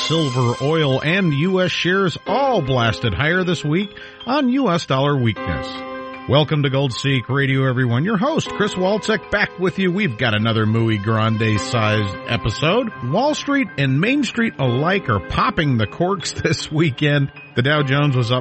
silver, oil, and U.S. shares all blasted higher this week on U.S. dollar weakness. Welcome to Gold Seek Radio, everyone. Your host, Chris Walczek, back with you. We've got another Muy Grande-sized episode. Wall Street and Main Street alike are popping the corks this weekend. The Dow Jones was up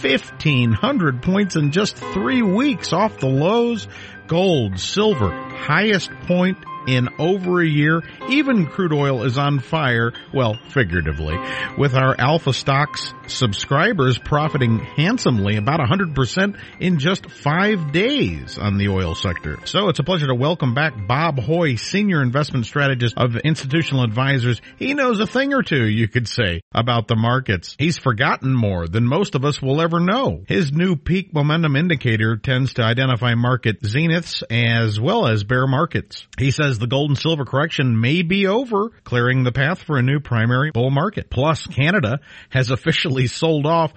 1,500 points in just 3 weeks off the lows. Gold, silver, highest point in over a year. Even crude oil is on fire, well, figuratively, with our Alpha Stocks subscribers profiting handsomely, about 100% in just 5 days on the oil sector. So it's a pleasure to welcome back Bob Hoye, Senior Investment Strategist of Institutional Advisors. He knows a thing or two, you could say, about the markets. He's forgotten more than most of us will ever know. His new peak momentum indicator tends to identify market zeniths as well as bear markets. He says the gold and silver correction may be over, clearing the path for a new primary bull market. Plus, Canada has officially sold off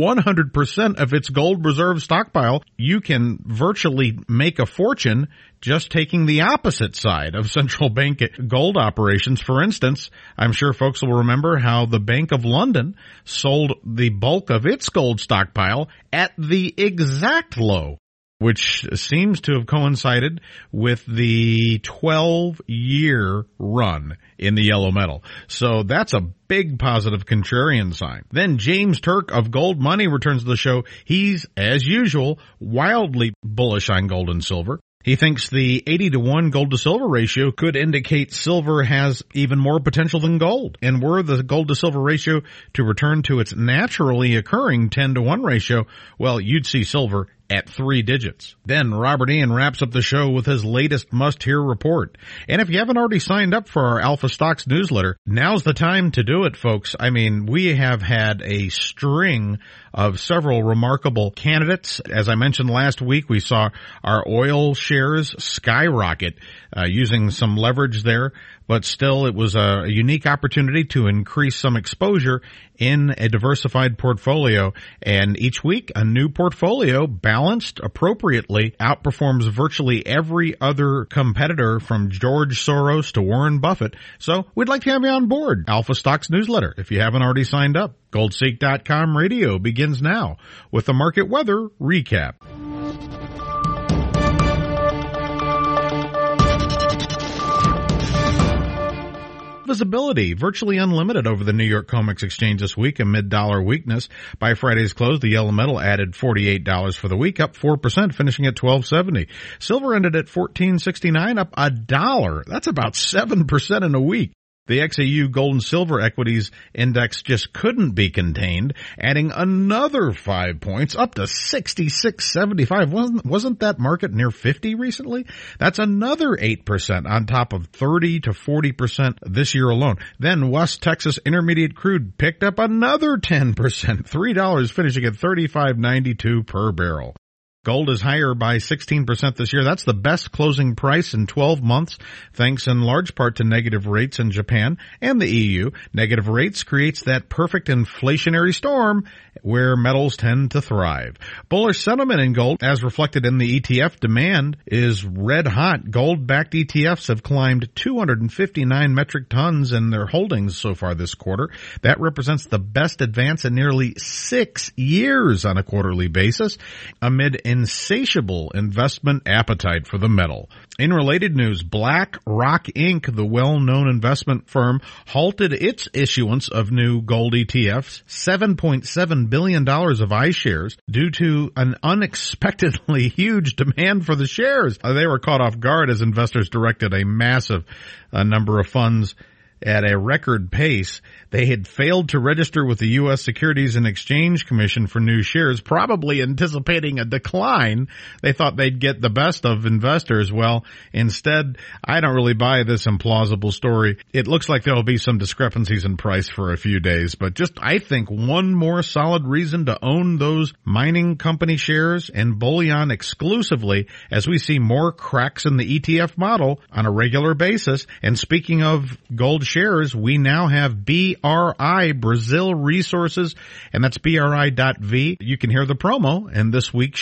100% of its gold reserve stockpile. You can virtually make a fortune just taking the opposite side of central bank gold operations. For instance, I'm sure folks will remember how the Bank of London sold the bulk of its gold stockpile at the exact low, which seems to have coincided with the 12-year run in the yellow metal. So that's a big positive contrarian sign. Then James Turk of Gold Money returns to the show. He's, as usual, wildly bullish on gold and silver. He thinks the 80-to-1 gold-to-silver ratio could indicate silver has even more potential than gold. And were the gold-to-silver ratio to return to its naturally occurring 10-to-1 ratio, well, you'd see silver at 3 digits. Then Robert Ian wraps up the show with his latest must-hear report. And if you haven't already signed up for our Alpha Stocks newsletter, now's the time to do it, folks. I mean, we have had a string of several remarkable candidates. As I mentioned last week, we saw our oil shares skyrocket using some leverage there. But still, it was a unique opportunity to increase some exposure in a diversified portfolio. And each week, a new portfolio, balanced appropriately, outperforms virtually every other competitor from George Soros to Warren Buffett. So we'd like to have you on board. Alpha Stocks newsletter, if you haven't already signed up. GoldSeek.com radio begins now with the market weather recap. Visibility virtually unlimited over the New York COMEX exchange this week amid dollar weakness. By Friday's close, the yellow metal added $48 for the week, up 4%, finishing at $12.70. Silver ended at $14.69, up $1. That's about 7% in a week. The XAU Gold and Silver Equities Index just couldn't be contained, adding another 5 points, up to 66.75. Wasn't that market near 50 recently? That's another 8% on top of 30 to 40% this year alone. Then West Texas Intermediate Crude picked up another 10%, $3, finishing at $35.92 per barrel. Gold is higher by 16% this year. That's the best closing price in 12 months, thanks in large part to negative rates in Japan and the EU. Negative rates creates that perfect inflationary storm where metals tend to thrive. Bullish sentiment in gold, as reflected in the ETF demand, is red hot. Gold-backed ETFs have climbed 259 metric tons in their holdings so far this quarter. That represents the best advance in nearly 6 years on a quarterly basis, amid insatiable investment appetite for the metal. In related news, BlackRock Inc., the well-known investment firm, halted its issuance of new gold ETFs, $7.7 billion of iShares, due to an unexpectedly huge demand for the shares. They were caught off guard as investors directed a massive number of funds at a record pace. They had failed to register with the U.S. Securities and Exchange Commission for new shares, probably anticipating a decline. They thought they'd get the best of investors. Well, instead, I don't really buy this implausible story. It looks like there will be some discrepancies in price for a few days, but just, I think, one more solid reason to own those mining company shares and bullion exclusively as we see more cracks in the ETF model on a regular basis. And speaking of gold shares, we now have BRI, Brazil Resources, and that's BRI.V. You can hear the promo in this week's show.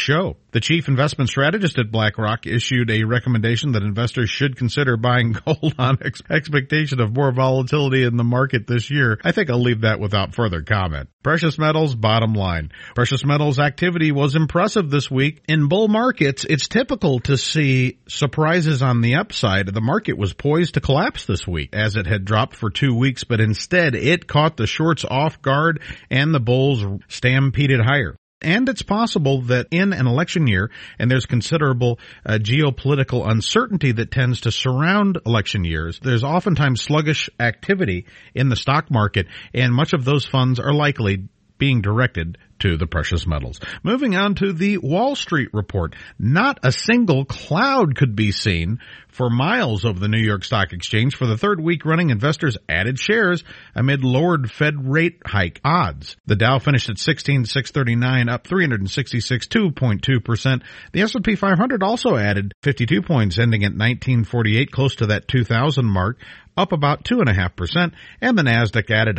The chief investment strategist at BlackRock issued a recommendation that investors should consider buying gold on expectation of more volatility in the market this year. I think I'll leave that without further comment. Precious metals, bottom line. Precious metals activity was impressive this week. In bull markets, it's typical to see surprises on the upside. The market was poised to collapse this week as it had dropped for 2 weeks, but instead it caught the shorts off guard and the bulls stampeded higher. And it's possible that in an election year, and there's considerable geopolitical uncertainty that tends to surround election years, there's oftentimes sluggish activity in the stock market, and much of those funds are likely being directed to the precious metals. Moving on to the Wall Street report. Not a single cloud could be seen for miles over the New York Stock Exchange. For the third week running, investors added shares amid lowered Fed rate hike odds. The Dow finished at 16,639, up 366, 2.2%. The S&P 500 also added 52 points, ending at 1948, close to that 2,000 mark, up about 2.5%, and the Nasdaq added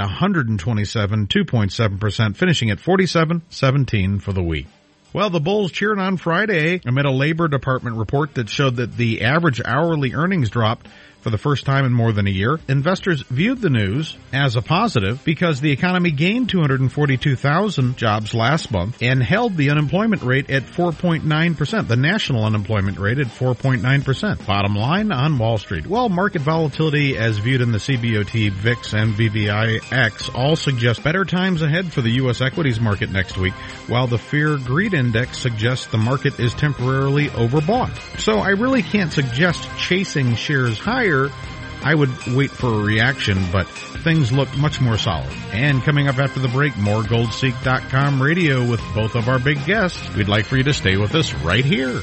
127, 2.7%, finishing at 47.17 for the week. Well, the bulls cheered on Friday amid a Labor Department report that showed that the average hourly earnings dropped for the first time in more than a year. Investors viewed the news as a positive because the economy gained 242,000 jobs last month and held the unemployment rate at 4.9%, the national unemployment rate at 4.9%. Bottom line on Wall Street. Well, market volatility as viewed in the CBOT, VIX, and VVIX all suggest better times ahead for the U.S. equities market next week, while the Fear Greed Index suggests the market is temporarily overbought. So I really can't suggest chasing shares higher. I would wait for a reaction, but things look much more solid. And coming up after the break, more GoldSeek.com radio with both of our big guests. We'd like for you to stay with us right here.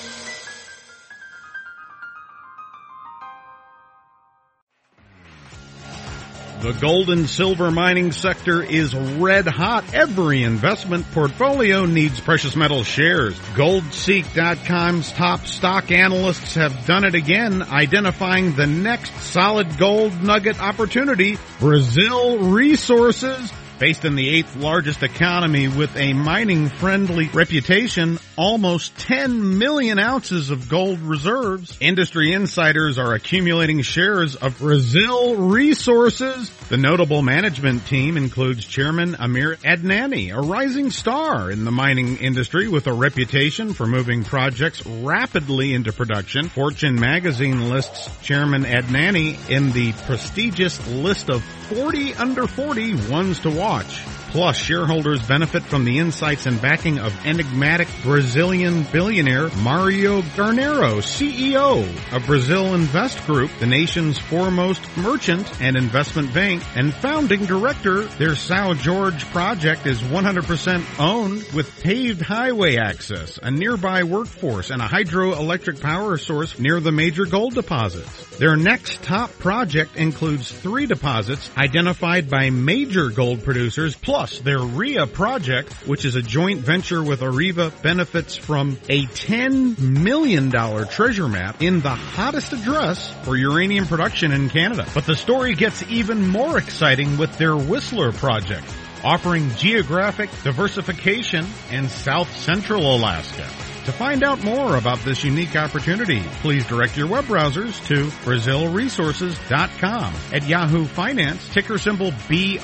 The gold and silver mining sector is red hot. Every investment portfolio needs precious metal shares. GoldSeek.com's top stock analysts have done it again, identifying the next solid gold nugget opportunity, Brazil Resources. Based in the eighth largest economy with a mining-friendly reputation, almost 10 million ounces of gold reserves. Industry insiders are accumulating shares of Brazil Resources. The notable management team includes Chairman Amir Adnani, a rising star in the mining industry with a reputation for moving projects rapidly into production. Fortune magazine lists Chairman Adnani in the prestigious list of 40 under 40 ones to watch. Plus, shareholders benefit from the insights and backing of enigmatic Brazilian billionaire Mario Garnero, CEO of Brazil Invest Group, the nation's foremost merchant and investment bank, and founding director. Their São Jorge project is 100% owned with paved highway access, a nearby workforce, and a hydroelectric power source near the major gold deposits. Their next top project includes 3 deposits identified by major gold producers, plus their RIA project, which is a joint venture with Areva, benefits from a $10 million treasure map in the hottest address for uranium production in Canada. But the story gets even more exciting with their Whistler project, offering geographic diversification in South Central Alaska. To find out more about this unique opportunity, please direct your web browsers to BrazilResources.com. At Yahoo Finance, ticker symbol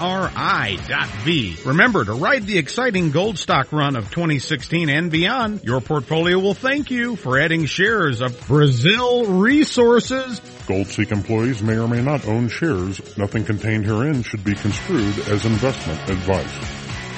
BRI.V. Remember to ride the exciting gold stock run of 2016 and beyond. Your portfolio will thank you for adding shares of Brazil Resources. GoldSeek employees may or may not own shares. Nothing contained herein should be construed as investment advice.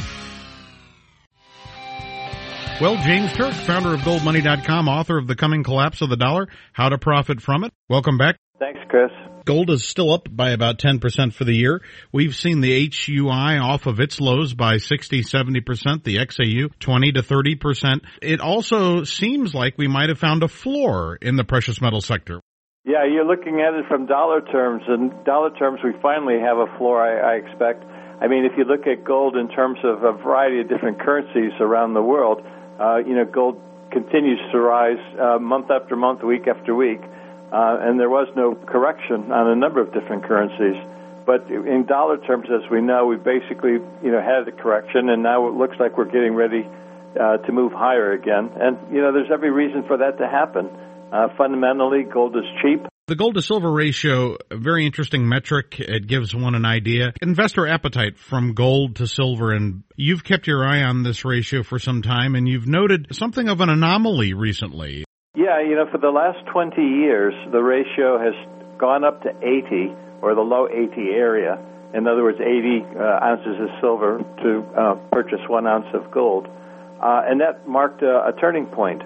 Well, James Turk, founder of GoldMoney.com, author of The Coming Collapse of the Dollar, How to Profit from It. Welcome back. Thanks, Chris. Gold is still up by about 10% for the year. We've seen the HUI off of its lows by 60-70%, the XAU 20 to 30%. It also seems like we might have found a floor in the precious metal sector. Yeah, you're looking at it from dollar terms. In dollar terms, we finally have a floor, I expect. I mean, if you look at gold in terms of a variety of different currencies around the world, gold continues to rise month after month, week after week, and there was no correction on a number of different currencies. But in dollar terms, as we know, we basically, had a correction, and now it looks like we're getting ready to move higher again. And, there's every reason for that to happen. Fundamentally, gold is cheap. The gold to silver ratio, a very interesting metric. It gives one an idea. Investor appetite from gold to silver, and you've kept your eye on this ratio for some time, and you've noted something of an anomaly recently. Yeah, for the last 20 years, the ratio has gone up to 80, or the low 80 area. In other words, 80 ounces of silver to purchase 1 ounce of gold. And that marked a turning point.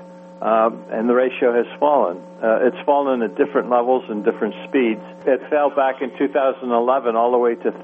And the ratio has fallen. It's fallen at different levels and different speeds. It fell back in 2011 all the way to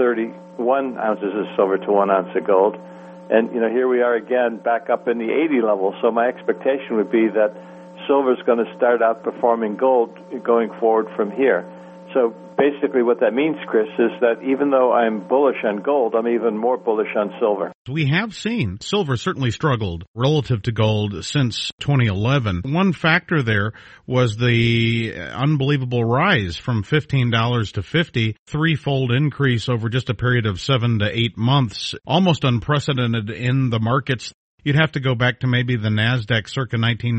31 ounces of silver to 1 ounce of gold. And, here we are again back up in the 80 level. So my expectation would be that silver is going to start outperforming gold going forward from here. So basically what that means, Chris, is that even though I'm bullish on gold, I'm even more bullish on silver. We have seen silver certainly struggled relative to gold since 2011. One factor there was the unbelievable rise from $15 to $50, threefold increase over just a period of 7 to 8 months, almost unprecedented in the markets. You'd have to go back to maybe the NASDAQ circa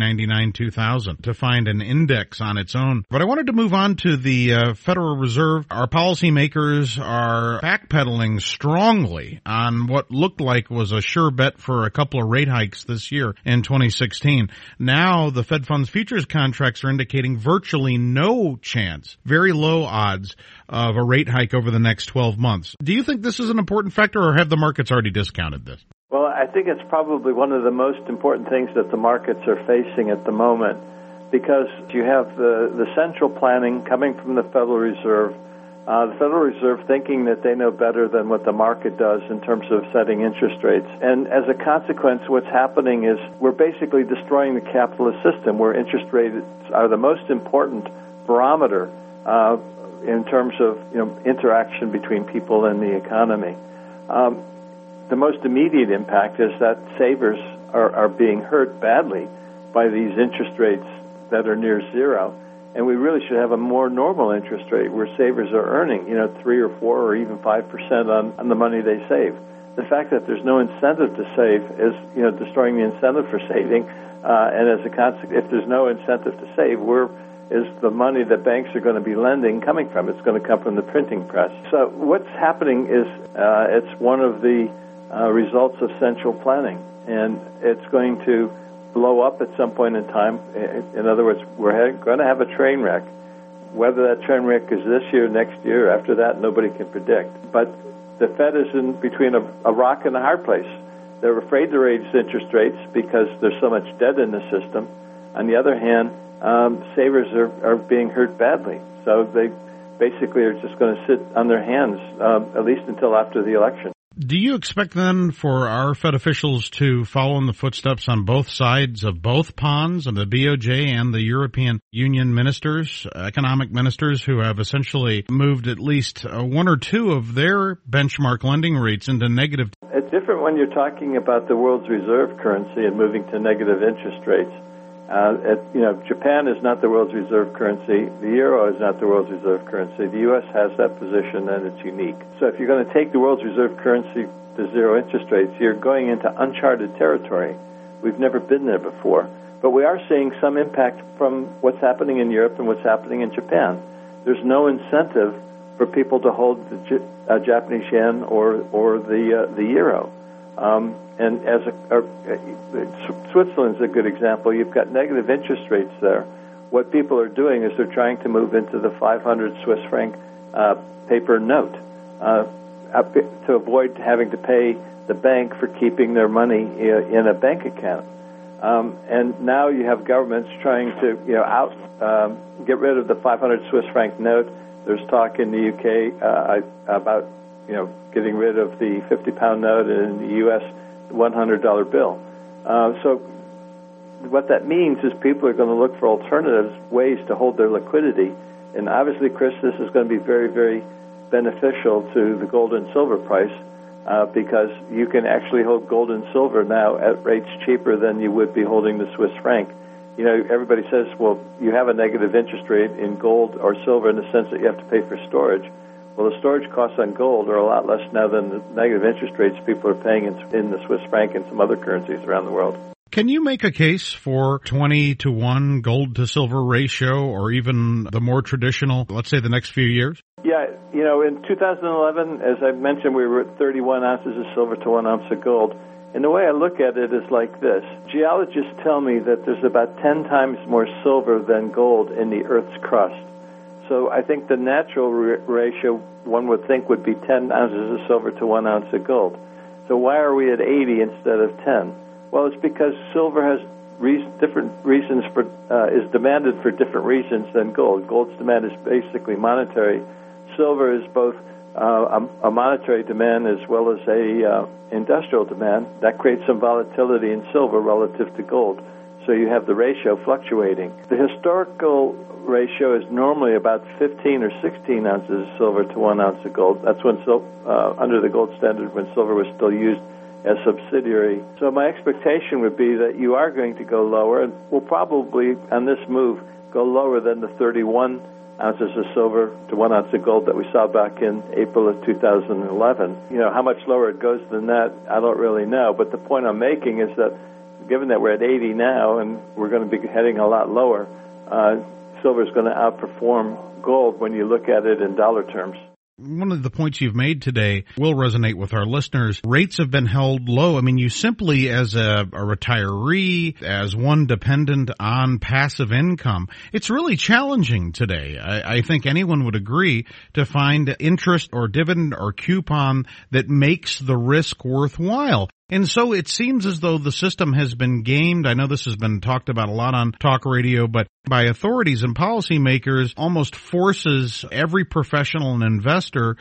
1999-2000 to find an index on its own. But I wanted to move on to the Federal Reserve. Our policymakers are backpedaling strongly on what looked like was a sure bet for a couple of rate hikes this year in 2016. Now the Fed funds futures contracts are indicating virtually no chance, very low odds of a rate hike over the next 12 months. Do you think this is an important factor, or have the markets already discounted this? Well, I think it's probably one of the most important things that the markets are facing at the moment, because you have the central planning coming from the Federal Reserve, the Federal Reserve thinking that they know better than what the market does in terms of setting interest rates. And as a consequence, what's happening is we're basically destroying the capitalist system, where interest rates are the most important barometer in terms of interaction between people and the economy. The most immediate impact is that savers are being hurt badly by these interest rates that are near zero. And we really should have a more normal interest rate where savers are earning, 3 or 4 or even 5% on the money they save. The fact that there's no incentive to save is, destroying the incentive for saving. And as a consequence, if there's no incentive to save, where is the money that banks are going to be lending coming from? It's going to come from the printing press. So what's happening is it's one of the results of central planning, and it's going to blow up at some point in time. In other words, we're going to have a train wreck. Whether that train wreck is this year, next year, after that, nobody can predict. But the Fed is in between a rock and a hard place. They're afraid to raise interest rates because there's so much debt in the system. On the other hand, savers are being hurt badly. So they basically are just going to sit on their hands, at least until after the election. Do you expect then for our Fed officials to follow in the footsteps on both sides of both ponds, of the BOJ and the European Union ministers, economic ministers, who have essentially moved at least 1 or 2 of their benchmark lending rates into negative? It's different when you're talking about the world's reserve currency and moving to negative interest rates. Japan is not the world's reserve currency. The euro is not the world's reserve currency. The U.S. has that position, and it's unique. So if you're going to take the world's reserve currency to zero interest rates, you're going into uncharted territory. We've never been there before. But we are seeing some impact from what's happening in Europe and what's happening in Japan. There's no incentive for people to hold the Japanese yen or the euro. And as Switzerland's a good example. You've got negative interest rates there. What people are doing is they're trying to move into the 500 Swiss franc paper note to avoid having to pay the bank for keeping their money in a bank account. And now you have governments trying to get rid of the 500 Swiss franc note. There's talk in the UK about getting rid of the 50-pound note, and in the U.S. $100 bill. So what that means is people are going to look for alternatives, ways to hold their liquidity. And obviously, Chris, this is going to be very, very beneficial to the gold and silver price because you can actually hold gold and silver now at rates cheaper than you would be holding the Swiss franc. Everybody says, well, you have a negative interest rate in gold or silver in the sense that you have to pay for storage. Well, the storage costs on gold are a lot less now than the negative interest rates people are paying in the Swiss franc and some other currencies around the world. Can you make a case for 20-to-1 gold to silver ratio, or even the more traditional, let's say, the next few years? Yeah, in 2011, as I mentioned, we were at 31 ounces of silver to 1 ounce of gold. And the way I look at it is like this. Geologists tell me that there's about 10 times more silver than gold in the Earth's crust. So I think the natural ratio, one would think, would be 10 ounces of silver to 1 ounce of gold. So why are we at 80 instead of 10? Well, it's because silver has different reasons is demanded for different reasons than gold. Gold's demand is basically monetary. Silver is both a monetary demand as well as a industrial demand. That creates some volatility in silver relative to gold. So you have the ratio fluctuating. The historical ratio is normally about 15 or 16 ounces of silver to 1 ounce of gold. That's when under the gold standard, when silver was still used as subsidiary. So my expectation would be that you are going to go lower, and we'll probably, on this move, go lower than the 31 ounces of silver to 1 ounce of gold that we saw back in April of 2011. How much lower it goes than that, I don't really know. But the point I'm making is that given that we're at 80 now and we're going to be heading a lot lower, silver is going to outperform gold when you look at it in dollar terms. One of the points you've made today will resonate with our listeners. Rates have been held low. I mean, you simply, as a retiree, as one dependent on passive income, it's really challenging today. I think anyone would agree to find interest or dividend or coupon that makes the risk worthwhile. And so it seems as though the system has been gamed. I know this has been talked about a lot on talk radio, but by authorities and policymakers, almost forces every professional and investor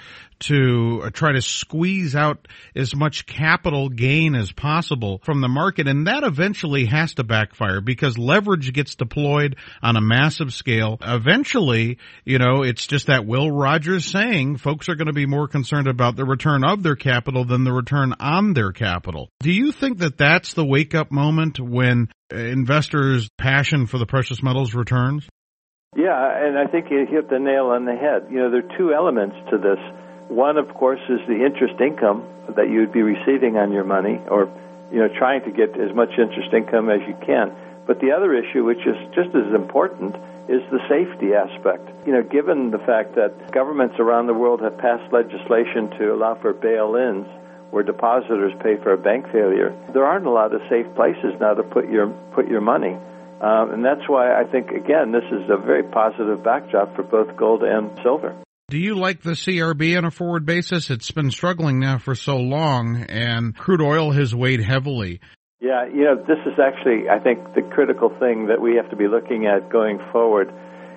to try to squeeze out as much capital gain as possible from the market. And that eventually has to backfire because leverage gets deployed on a massive scale. Eventually, it's just that Will Rogers saying folks are going to be more concerned about the return of their capital than the return on their capital. Do you think that that's the wake-up moment when investors' passion for the precious metals returns? Yeah, and I think you hit the nail on the head. There are two elements to this. One, of course, is the interest income that you would be receiving on your money, or trying to get as much interest income as you can. But the other issue, which is just as important, is the safety aspect. Given the fact that governments around the world have passed legislation to allow for bail-ins, where depositors pay for a bank failure, there aren't a lot of safe places now to put your money. And that's why I think, again, this is a very positive backdrop for both gold and silver. Do you like the CRB on a forward basis? It's been struggling now for so long, and crude oil has weighed heavily. Yeah, this is actually, I think, the critical thing that we have to be looking at going forward.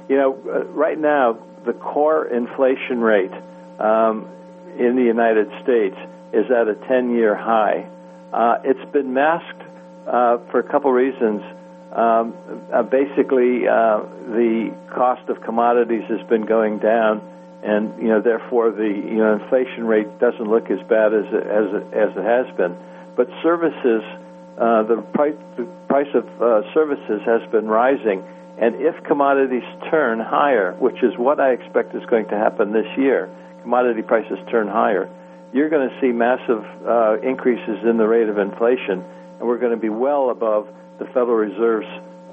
Right now, the core inflation rate in the United States is at a 10-year high. It's been masked for a couple reasons. Basically, the cost of commodities has been going down, and therefore the inflation rate doesn't look as bad as it has been. But services, the price of services has been rising, and if commodities turn higher, which is what I expect is going to happen this year, commodity prices turn higher, you're going to see massive increases in the rate of inflation, and we're going to be well above the Federal Reserve's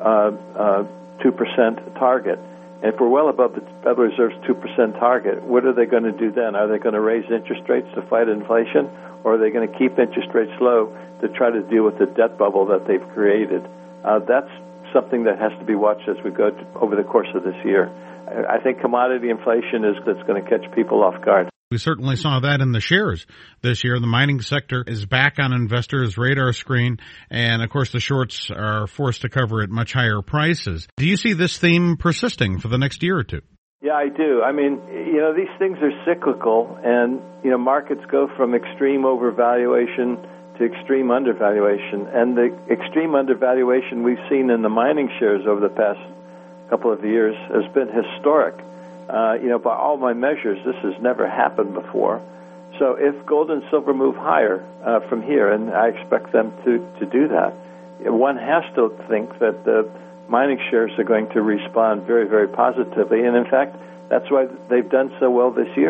2% target. And if we're well above the Federal Reserve's 2% target, what are they going to do then? Are they going to raise interest rates to fight inflation, or are they going to keep interest rates low to try to deal with the debt bubble that they've created? That's something that has to be watched as we go over the course of this year. I think commodity inflation that's going to catch people off guard. We certainly saw that in the shares this year. The mining sector is back on investors' radar screen, and of course the shorts are forced to cover at much higher prices. Do you see this theme persisting for the next year or two? Yeah, I do. I mean, these things are cyclical, and, markets go from extreme overvaluation to extreme undervaluation. And the extreme undervaluation we've seen in the mining shares over the past couple of years has been historic. By all my measures, this has never happened before. So if gold and silver move higher from here, and I expect them to do that, one has to think that the mining shares are going to respond very, very positively. And in fact, that's why they've done so well this year.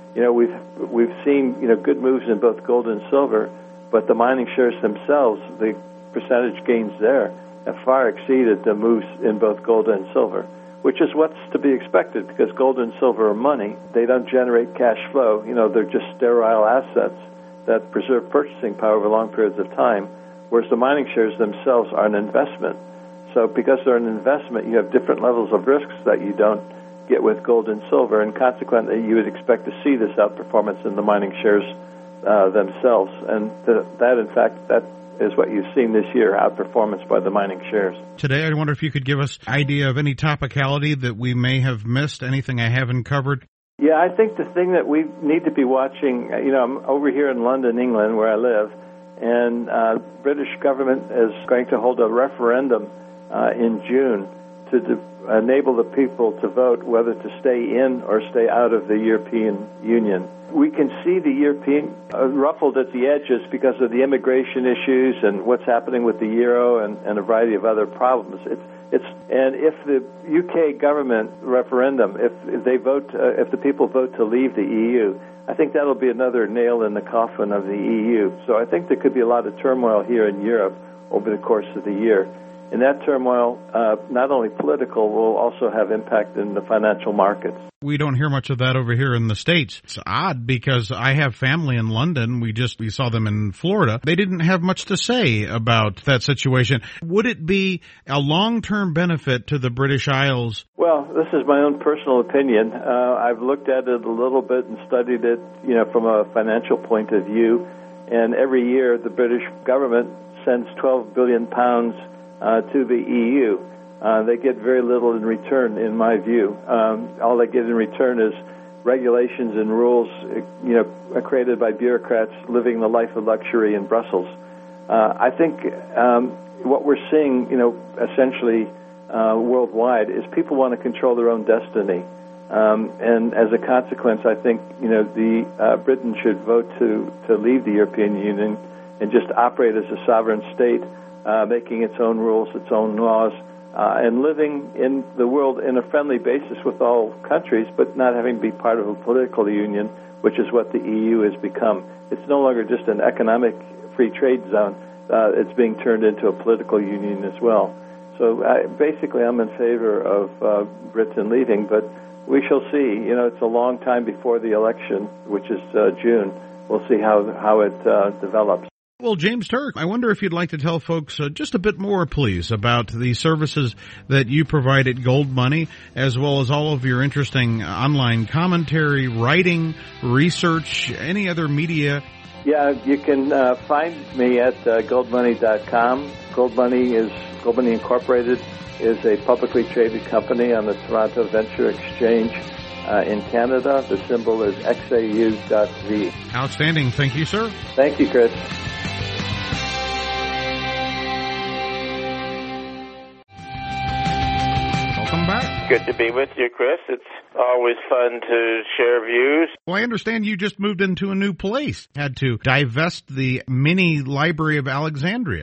we've seen good moves in both gold and silver, but the mining shares themselves, the percentage gains there have far exceeded the moves in both gold and silver, which is what's to be expected because gold and silver are money. They don't generate cash flow. They're just sterile assets that preserve purchasing power over long periods of time, whereas the mining shares themselves are an investment. So because they're an investment, you have different levels of risks that you don't get with gold and silver, and consequently you would expect to see this outperformance in the mining shares themselves. And that, in fact, that is what you've seen this year, outperformance by the mining shares. Today, I wonder if you could give us an idea of any topicality that we may have missed, anything I haven't covered. Yeah, I think the thing that we need to be watching, I'm over here in London, England, where I live, and the British government is going to hold a referendum in June to enable the people to vote whether to stay in or stay out of the European Union. We can see the European ruffled at the edges because of the immigration issues and what's happening with the euro and a variety of other problems. And if the UK government referendum, if the people vote to leave the EU, I think that'll be another nail in the coffin of the EU. So I think there could be a lot of turmoil here in Europe over the course of the year. And that turmoil, not only political, will also have impact in the financial markets. We don't hear much of that over here in the States. It's odd because I have family in London. We saw them in Florida. They didn't have much to say about that situation. Would it be a long-term benefit to the British Isles? Well, this is my own personal opinion. I've looked at it a little bit and studied it, from a financial point of view. And every year the British government sends £12 billion to the EU. They get very little in return, in my view. All they get in return is regulations and rules, created by bureaucrats living the life of luxury in Brussels. I think what we're seeing, essentially worldwide, is people want to control their own destiny. And as a consequence, I think, the Britain should vote to leave the European Union and just operate as a sovereign state, making its own rules, its own laws, and living in the world in a friendly basis with all countries, but not having to be part of a political union, which is what the EU has become. It's no longer just an economic free trade zone. It's being turned into a political union as well. So basically I'm in favor of Britain leaving, but we shall see. It's a long time before the election, which is June. We'll see how it develops. Well, James Turk, I wonder if you'd like to tell folks just a bit more, please, about the services that you provide at Gold Money, as well as all of your interesting online commentary, writing, research, any other media. Yeah, you can find me at goldmoney.com. Gold Money Incorporated is a publicly traded company on the Toronto Venture Exchange in Canada. The symbol is XAU.V. Outstanding. Thank you, sir. Thank you, Chris. Welcome back. Good to be with you, Chris. It's always fun to share views. Well, I understand you just moved into a new place. Had to divest the mini Library of Alexandria.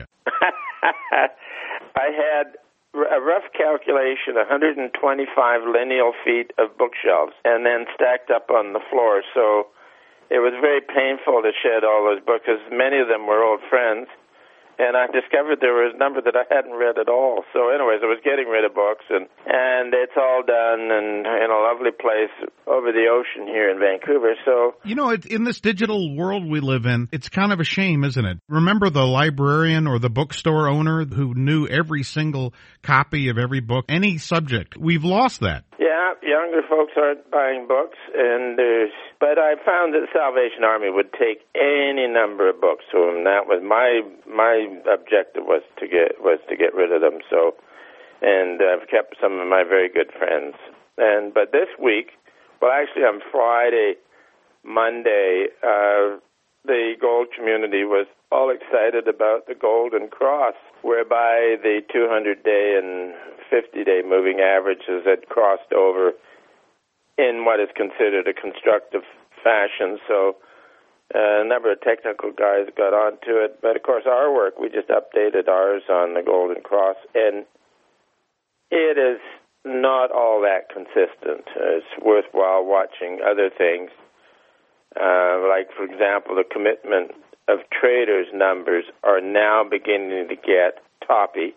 I had a rough calculation, 125 lineal feet of bookshelves, and then stacked up on the floor. So it was very painful to shed all those books, because many of them were old friends. And I discovered there was a number that I hadn't read at all. So anyways, I was getting rid of books, and it's all done and in a lovely place over the ocean here in Vancouver. So in this digital world we live in, it's kind of a shame, isn't it? Remember the librarian or the bookstore owner who knew every single copy of every book, any subject? We've lost that. Yeah, younger folks aren't buying books, but I found that Salvation Army would take any number of books to them. That was my objective was to get rid of them. So, and I've kept some of my very good friends. But this week, well, actually on Friday, Monday, the gold community was all excited about the Golden Cross, whereby the 200-day and 50-day moving averages had crossed over in what is considered a constructive fashion. So a number of technical guys got onto it. But, of course, our work, we just updated ours on the Golden Cross, and it is not all that consistent. It's worthwhile watching other things. Like, for example, the commitment of traders numbers are now beginning to get toppy,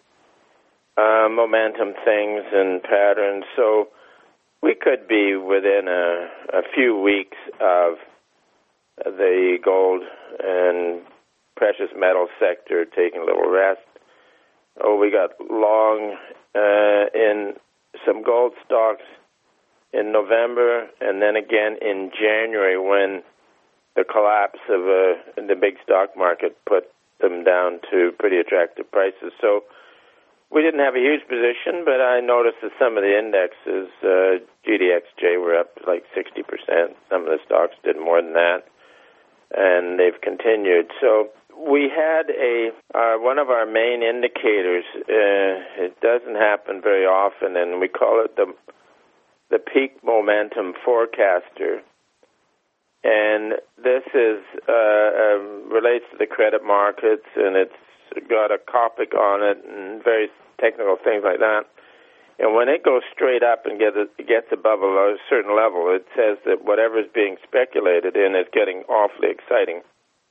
momentum things and patterns. So we could be within a few weeks of the gold and precious metal sector taking a little rest. We got long in some gold stocks in November, and then again in January when the collapse of the big stock market put them down to pretty attractive prices. So we didn't have a huge position, but I noticed that some of the indexes, GDXJ, were up like 60%. Some of the stocks did more than that, and they've continued. So we had one of our main indicators. It doesn't happen very often, and we call it the peak momentum forecaster. And this is relates to the credit markets, and it's got a Copic on it and various technical things like that. And when it goes straight up and gets above a certain level, it says that whatever is being speculated in is getting awfully exciting.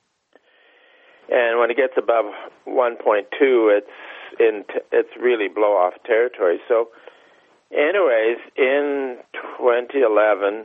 And when it gets above 1.2, it's really blow-off territory. So, anyways, in 2011,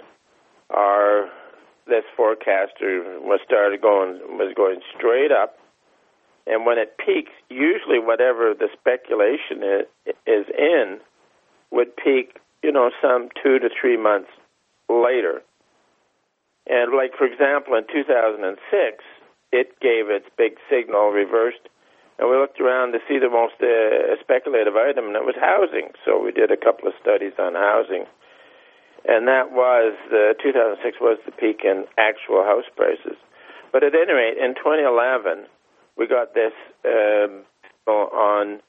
this forecaster was going straight up, and when it peaks, usually whatever the speculation is in would peak, some 2 to 3 months later. And like, for example, in 2006, it gave its big signal reversed, and we looked around to see the most speculative item, and it was housing. So we did a couple of studies on housing. And that was, 2006 was the peak in actual house prices. But at any rate, in 2011, we got this on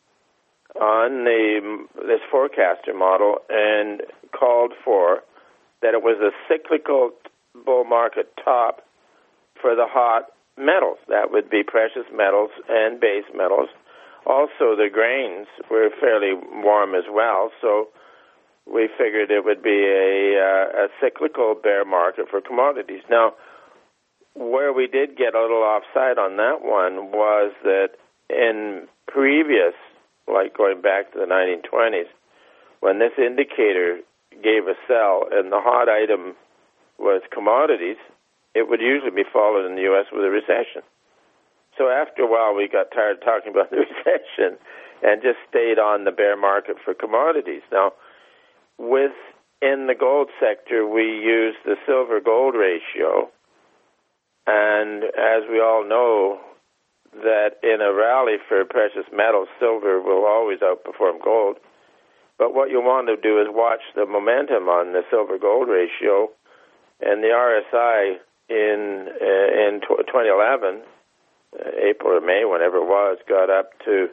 this forecaster model and called for that it was a cyclical bull market top for the hot metals. That would be precious metals and base metals. Also, the grains were fairly warm as well, so we figured it would be a cyclical bear market for commodities. Now, where we did get a little offside on that one was that in previous, like going back to the 1920s, when this indicator gave a sell and the hot item was commodities, it would usually be followed in the U.S. with a recession. So after a while, we got tired of talking about the recession and just stayed on the bear market for commodities. Now, within the gold sector, we use the silver-gold ratio, and as we all know, that in a rally for precious metals, silver will always outperform gold. But what you want to do is watch the momentum on the silver-gold ratio, and the RSI in 2011, April or May, whenever it was, got up to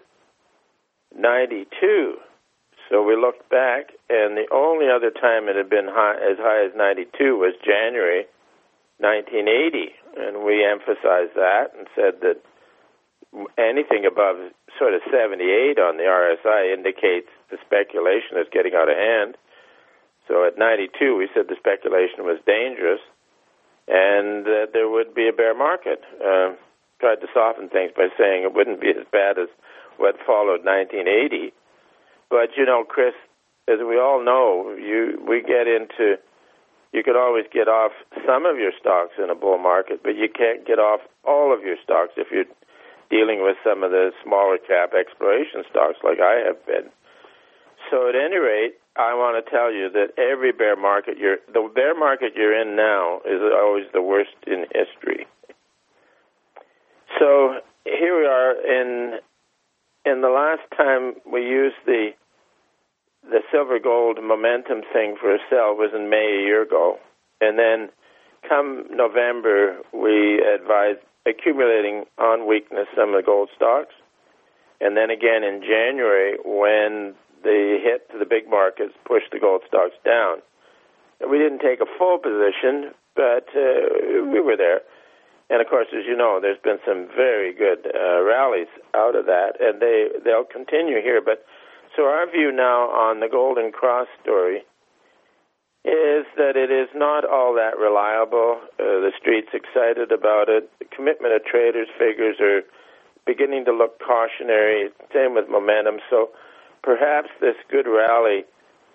92. So we looked back, and the only other time it had been as high as 92 was January 1980, and we emphasized that and said that anything above sort of 78 on the RSI indicates the speculation is getting out of hand. So at 92, we said the speculation was dangerous and that there would be a bear market. Tried to soften things by saying it wouldn't be as bad as what followed 1980. But, Chris, as we all know, we get into, you could always get off some of your stocks in a bull market, but you can't get off all of your stocks if you're dealing with some of the smaller cap exploration stocks like I have been. So at any rate, I want to tell you that every bear market the bear market you're in now is always the worst in history. So here we are in the last time we used the silver gold momentum thing for a sell was in May a year ago. And then come November, we advised accumulating on weakness some of the gold stocks. And then again in January, when the hit to the big markets pushed the gold stocks down. We didn't take a full position, but we were there. And, of course, as you know, there's been some very good rallies out of that, and they'll continue here. But so our view now on the Golden Cross story is that it is not all that reliable. The Street's excited about it. The commitment of traders figures are beginning to look cautionary. Same with momentum. So perhaps this good rally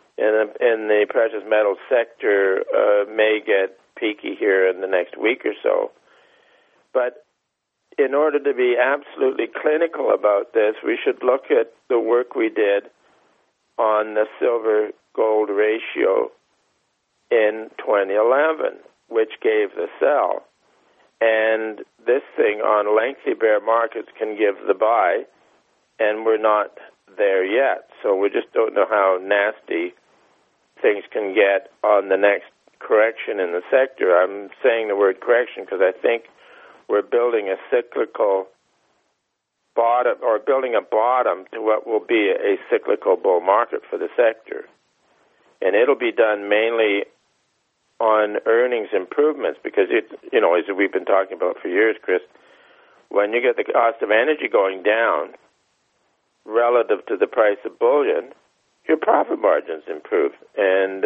in the precious metals sector may get peaky here in the next week or so. But in order to be absolutely clinical about this, we should look at the work we did on the silver-gold ratio in 2011, which gave the sell. And this thing on lengthy bear markets can give the buy, and we're not there yet. So we just don't know how nasty things can get on the next correction in the sector. I'm saying the word correction because I think we're building a cyclical bottom, or building a bottom to what will be a cyclical bull market for the sector. And it'll be done mainly on earnings improvements because, as we've been talking about for years, Chris, when you get the cost of energy going down relative to the price of bullion, your profit margins improve. And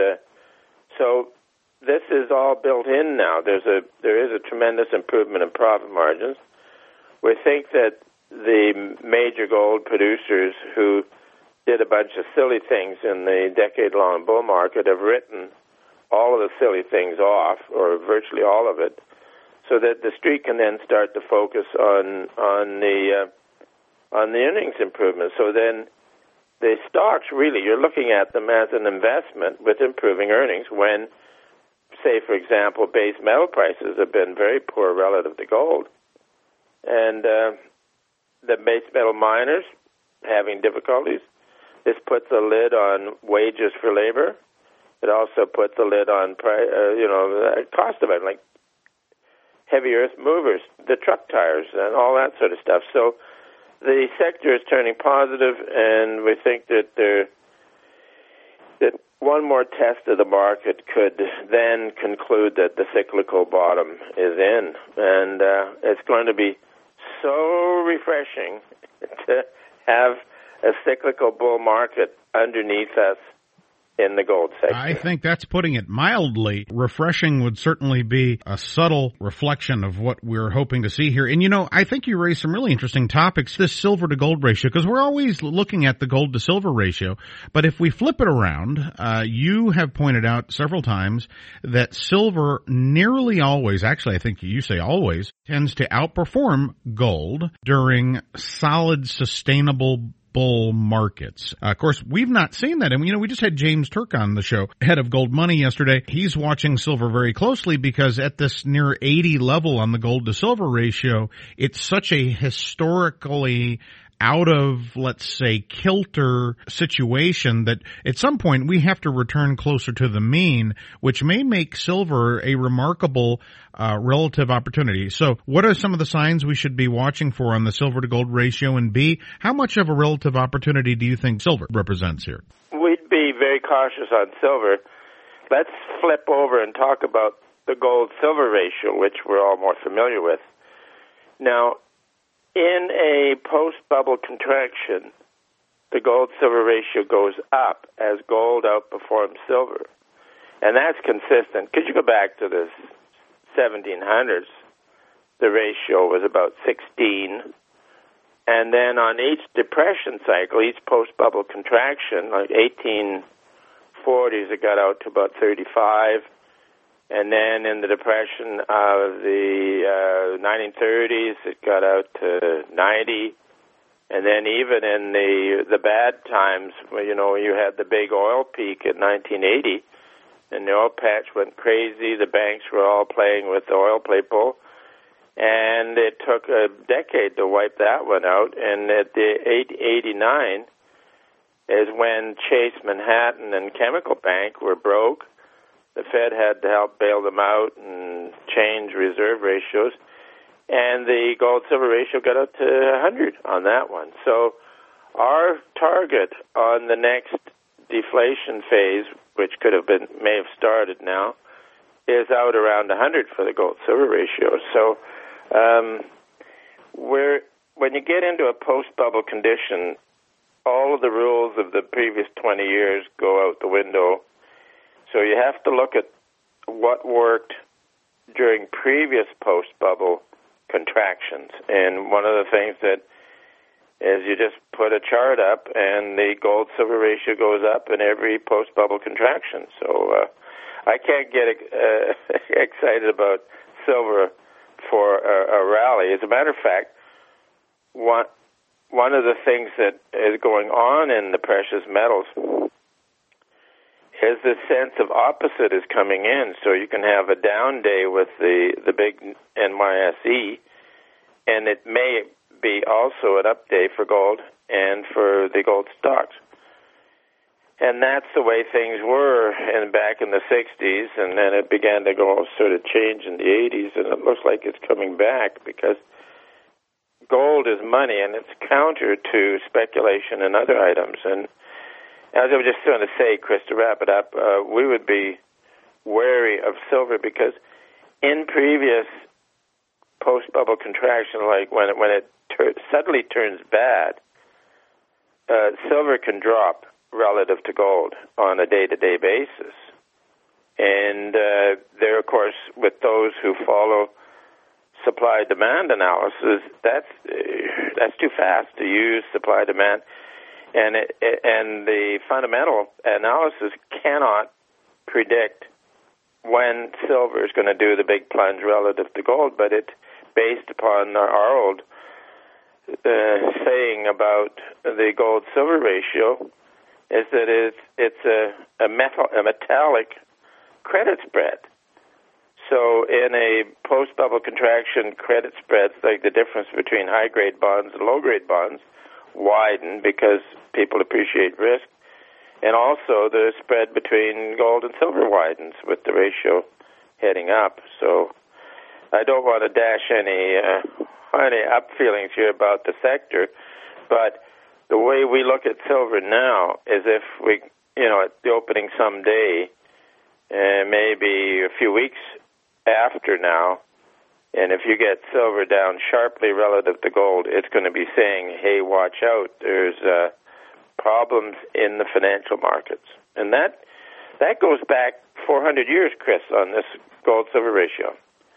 so this is all built in now. There is a tremendous improvement in profit margins. We think that the major gold producers who did a bunch of silly things in the decade-long bull market have written all of the silly things off, or virtually all of it, so that the Street can then start to focus on the earnings improvement. So then the stocks, really, you're looking at them as an investment with improving earnings when, say, for example, base metal prices have been very poor relative to gold. And the base metal miners having difficulties. This puts a lid on wages for labor. It also puts a lid on the cost of it, like heavy earth movers, the truck tires, and all that sort of stuff. So the sector is turning positive, and we think that that one more test of the market could then conclude that the cyclical bottom is in. And it's going to be so refreshing to have a cyclical bull market underneath us in the gold sector. I think that's putting it mildly. Refreshing would certainly be a subtle reflection of what we're hoping to see here. And, I think you raised some really interesting topics, this silver to gold ratio, because we're always looking at the gold to silver ratio. But if we flip it around, you have pointed out several times that silver nearly always, actually I think you say always, tends to outperform gold during solid, sustainable bull markets. Of course, we've not seen that. And, we just had James Turk on the show, head of Gold Money yesterday. He's watching silver very closely because at this near 80 level on the gold to silver ratio, it's such a historically out of, let's say, kilter situation that at some point we have to return closer to the mean, which may make silver a remarkable relative opportunity. So what are some of the signs we should be watching for on the silver to gold ratio? And B, how much of a relative opportunity do you think silver represents here? We'd be very cautious on silver. Let's flip over and talk about the gold-silver ratio, which we're all more familiar with. Now, in a post-bubble contraction, the gold-silver ratio goes up as gold outperforms silver. And that's consistent. Could you go back to the 1700s? The ratio was about 16. And then on each depression cycle, each post-bubble contraction, like 1840s, it got out to about 35. And then in the depression of the 1930s, it got out to 90. And then even in the bad times, you had the big oil peak in 1980, and the oil patch went crazy. The banks were all playing with the oil play pull. And it took a decade to wipe that one out. And at the 889 is when Chase Manhattan and Chemical Bank were broke. The Fed had to help bail them out and change reserve ratios. And the gold-silver ratio got up to 100 on that one. So our target on the next deflation phase, which may have started now, is out around 100 for the gold-silver ratio. So when you get into a post-bubble condition, all of the rules of the previous 20 years go out the window. So you have to look at what worked during previous post-bubble contractions. And one of the things that is you just put a chart up, and the gold-silver ratio goes up in every post-bubble contraction. So I can't get excited about silver for a rally. As a matter of fact, one of the things that is going on in the precious metals is the sense of opposite is coming in. So you can have a down day with the big NYSE, and it may be also an up day for gold and for the gold stocks. And that's the way things were back in the 60s, and then it began to go sort of change in the 80s, and it looks like it's coming back because gold is money, and it's counter to speculation and other items. And as I was just going to say, Chris, to wrap it up, we would be wary of silver because in previous post-bubble contraction, like when it suddenly turns bad, silver can drop relative to gold on a day-to-day basis. And there, of course, with those who follow supply-demand analysis, that's too fast to use supply-demand. And the fundamental analysis cannot predict when silver is going to do the big plunge relative to gold, but it's based upon our old saying about the gold-silver ratio is that it's a metallic credit spread. So in a post-bubble contraction, credit spreads, like the difference between high-grade bonds and low-grade bonds, widen because people appreciate risk. And also the spread between gold and silver widens with the ratio heading up. So I don't want to dash any up feelings here about the sector, but the way we look at silver now is if we, at the opening someday, maybe a few weeks after now, and if you get silver down sharply relative to gold, it's going to be saying, hey, watch out, there's problems in the financial markets. And that goes back 400 years, Chris, on this gold-silver ratio.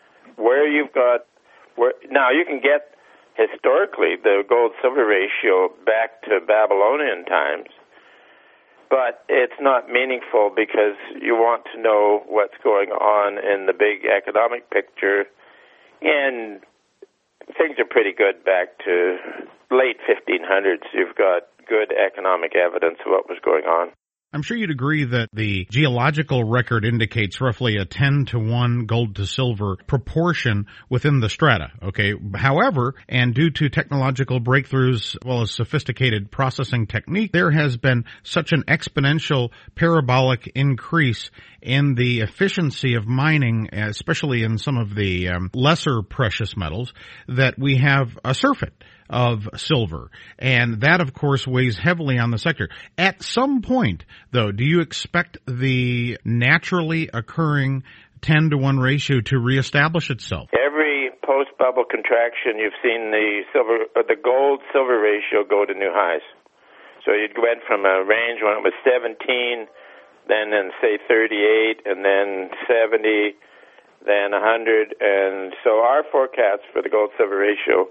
Now you can get historically the gold-silver ratio back to Babylonian times, but it's not meaningful because you want to know what's going on in the big economic picture, and things are pretty good back to late 1500s. You've got good economic evidence of what was going on. I'm sure you'd agree that the geological record indicates roughly a 10-to-1 gold to silver proportion within the strata, okay? However, and due to technological breakthroughs as well as sophisticated processing technique, there has been such an exponential parabolic increase in the efficiency of mining, especially in some of the lesser precious metals, that we have a surfeit of silver. And that, of course, weighs heavily on the sector. At some point, though, do you expect the naturally occurring 10-to-1 ratio to reestablish itself? Every post-bubble contraction, you've seen the gold-silver ratio go to new highs. So you went from a range when it was 17, then say 38, and then 70, then 100. And so our forecast for the gold-silver ratio,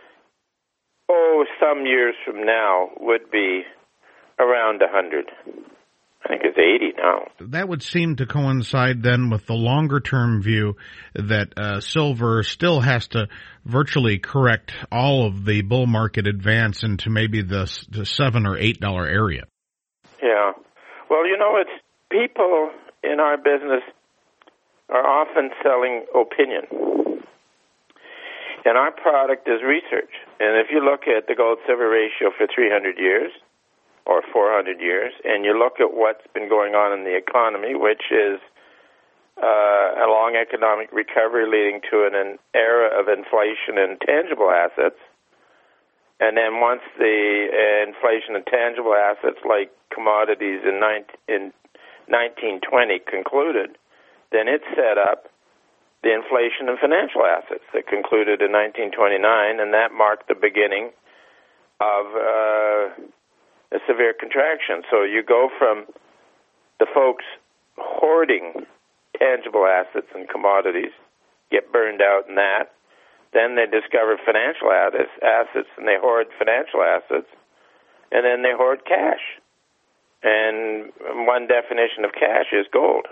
some years from now, would be around 100. I think it's 80 now. That would seem to coincide then with the longer-term view that silver still has to virtually correct all of the bull market advance into maybe the $7 or $8 area. Yeah. Well, it's people in our business are often selling opinion. And our product is research. And if you look at the gold-silver ratio for 300 years or 400 years, and you look at what's been going on in the economy, which is a long economic recovery leading to an era of inflation in tangible assets, and then once the inflation in tangible assets like commodities in 1920 concluded, then it set up the inflation in financial assets that concluded in 1929, and that marked the beginning of a severe contraction. So you go from the folks hoarding tangible assets and commodities, get burned out in that. Then they discover financial assets, and they hoard financial assets, and then they hoard cash. And one definition of cash is gold.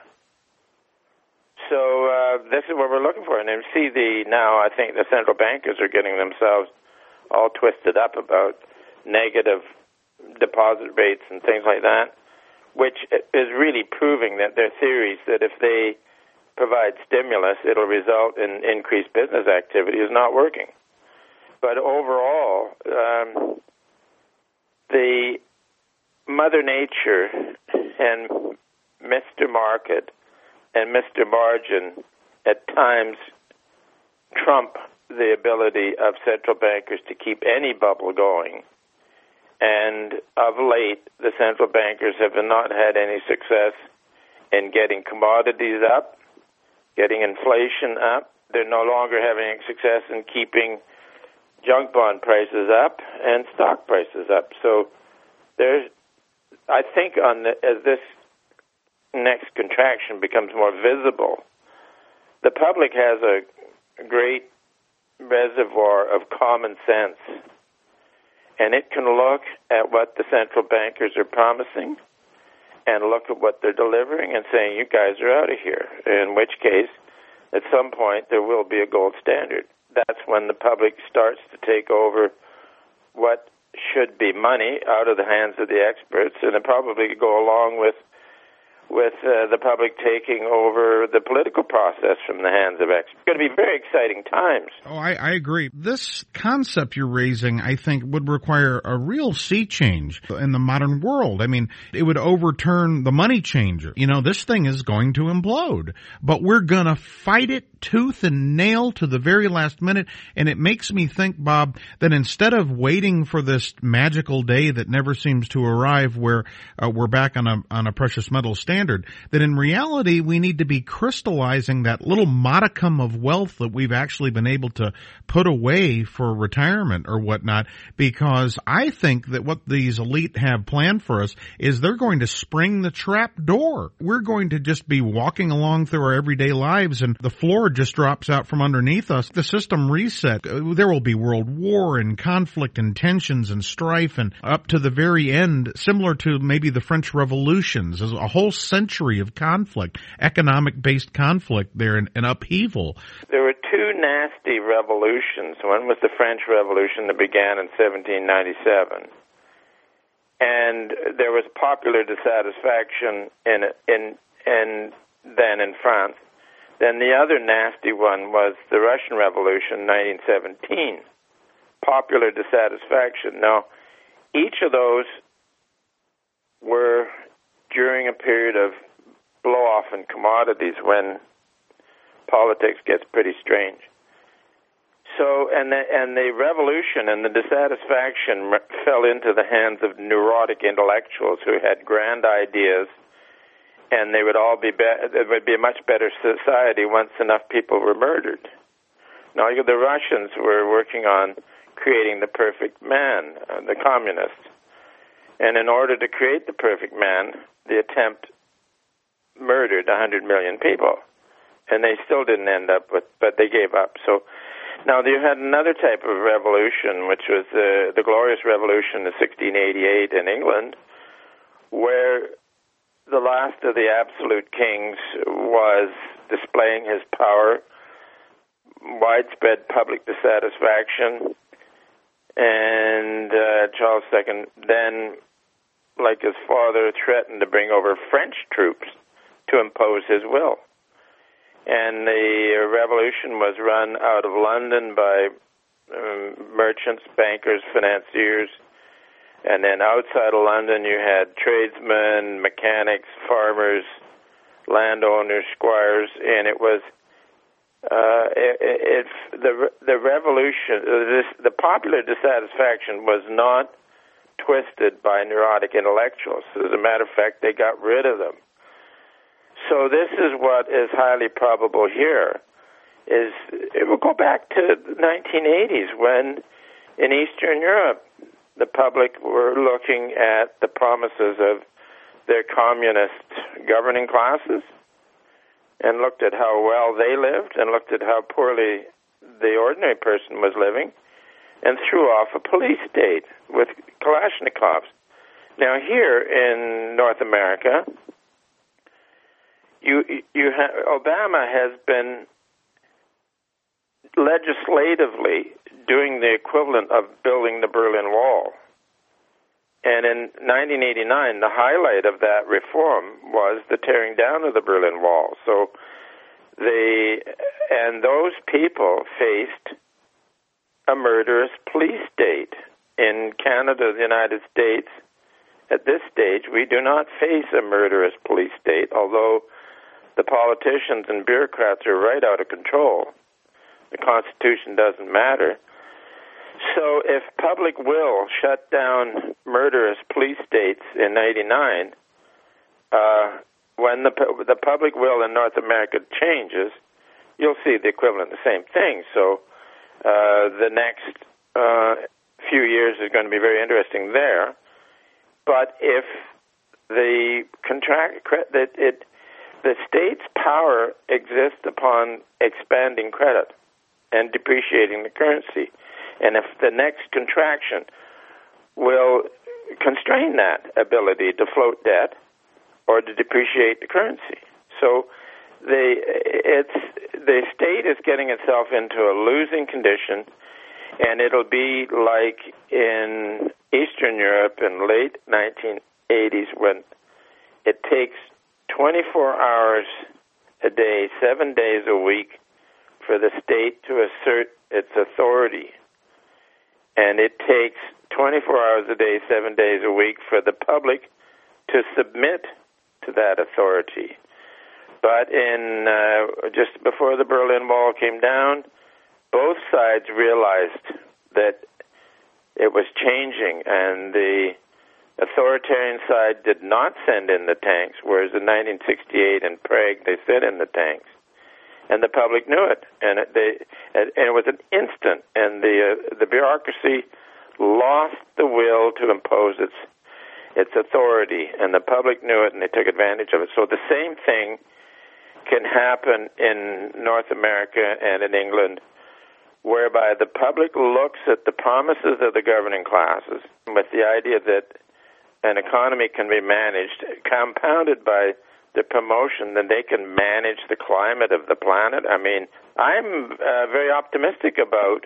So this is what we're looking for. And you see now I think the central bankers are getting themselves all twisted up about negative deposit rates and things like that, which is really proving that their theories that if they provide stimulus, it'll result in increased business activity is not working. But overall, the Mother Nature and Mr. Market and Mr. Margin at times trump the ability of central bankers to keep any bubble going. And of late, the central bankers have not had any success in getting commodities up, getting inflation up. They're no longer having any success in keeping junk bond prices up and stock prices up. So there's, I think, as this next contraction becomes more visible, the public has a great reservoir of common sense, and it can look at what the central bankers are promising and look at what they're delivering and saying, you guys are out of here, in which case, at some point, there will be a gold standard. That's when the public starts to take over what should be money out of the hands of the experts, and it probably could go along with the public taking over the political process from the hands of experts. It's going to be very exciting times. Oh, I agree. This concept you're raising, I think, would require a real sea change in the modern world. I mean, it would overturn the money changer. You know, this thing is going to implode, but we're going to fight it tooth and nail to the very last minute. And it makes me think, Bob, that instead of waiting for this magical day that never seems to arrive where we're back on a precious metal standard, that in reality we need to be crystallizing that little modicum of wealth that we've actually been able to put away for retirement or whatnot, because I think that what these elite have planned for us is they're going to spring the trap door. We're going to just be walking along through our everyday lives and the floor just drops out from underneath us. The system reset. There will be world war and conflict and tensions and strife, and up to the very end, similar to maybe the French revolutions, a whole century of conflict, economic-based conflict there and upheaval. There were two nasty revolutions. One was the French Revolution that began in 1797. And there was popular dissatisfaction then in France. Then the other nasty one was the Russian Revolution, 1917. Popular dissatisfaction. Now, each of those were during a period of blow-off in commodities when politics gets pretty strange. So, and the revolution and the dissatisfaction fell into the hands of neurotic intellectuals who had grand ideas, and they would all be it would be a much better society once enough people were murdered. Now, the Russians were working on creating the perfect man, the communists. And in order to create the perfect man, the attempt murdered 100 million people. And they still didn't end up with, but they gave up. So now you had another type of revolution, which was the Glorious Revolution of 1688 in England, where the last of the absolute kings was displaying his power, widespread public dissatisfaction, and Charles II then, like his father, threatened to bring over French troops to impose his will. And the revolution was run out of London by merchants, bankers, financiers. And then outside of London, you had tradesmen, mechanics, farmers, landowners, squires, and it was the revolution. The popular dissatisfaction was not twisted by neurotic intellectuals. As a matter of fact, they got rid of them. So this is what is highly probable here. Is it will go back to the 1980s when in Eastern Europe the public were looking at the promises of their communist governing classes and looked at how well they lived and looked at how poorly the ordinary person was living and threw off a police state with Kalashnikovs. Now here in North America, Obama has been legislatively doing the equivalent of building the Berlin Wall. And in 1989, the highlight of that reform was the tearing down of the Berlin Wall. So those people faced a murderous police state. In Canada, the United States, at this stage, we do not face a murderous police state, although the politicians and bureaucrats are right out of control. The Constitution doesn't matter. So if public will shut down murderous police states in 1989, when the public will in North America changes, you'll see the equivalent, the same thing. So the next few years is going to be very interesting there. But if the state's power exists upon expanding credit and depreciating the currency, and if the next contraction will constrain that ability to float debt or to depreciate the currency. So the state is getting itself into a losing condition, and it'll be like in Eastern Europe in late 1980s when it takes 24 hours a day, 7 days a week for the state to assert its authority. And it takes 24 hours a day, 7 days a week for the public to submit to that authority. But in just before the Berlin Wall came down, both sides realized that it was changing, and the authoritarian side did not send in the tanks, whereas in 1968 in Prague they sent in the tanks. And the public knew it, and it was an instant, and the bureaucracy lost the will to impose its authority, and the public knew it, and they took advantage of it. So the same thing can happen in North America and in England, whereby the public looks at the promises of the governing classes with the idea that an economy can be managed, compounded by the promotion that they can manage the climate of the planet. I mean, I'm very optimistic about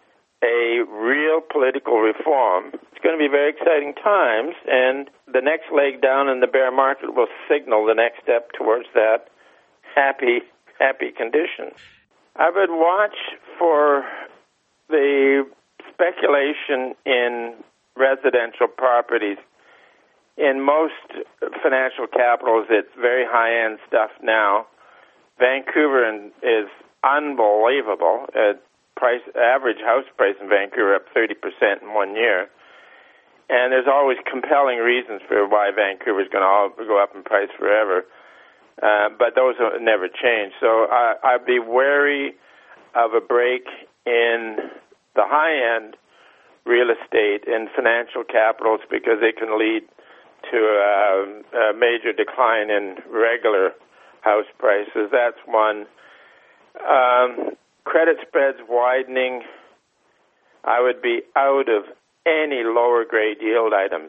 a real political reform. It's going to be very exciting times, and the next leg down in the bear market will signal the next step towards that happy condition. I would watch for the speculation in residential properties. In most financial capitals, it's very high-end stuff now. Vancouver is unbelievable. Average house price in Vancouver up 30% in 1 year. And there's always compelling reasons for why Vancouver is going to go up in price forever. But those never change. So I'd be wary of a break in the high-end real estate in financial capitals because they can lead to a major decline in regular house prices. That's one. Credit spreads widening. I would be out of any lower grade yield items.